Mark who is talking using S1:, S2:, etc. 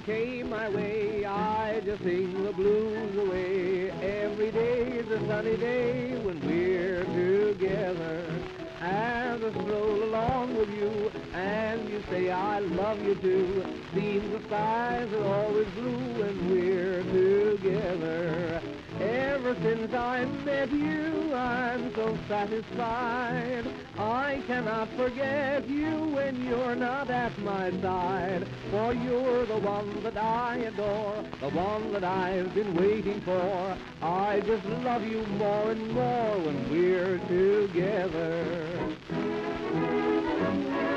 S1: came my way, I just sing the blues away. Every day is a sunny day when we're together. As I stroll along with you, and you say I love you too. Seems the skies are always blue when we're together. Ever since I met you, I'm so satisfied. I cannot forget you when you're not at my side. For you're the one that I adore, the one that I've been waiting for. I just love you more and more when we're together.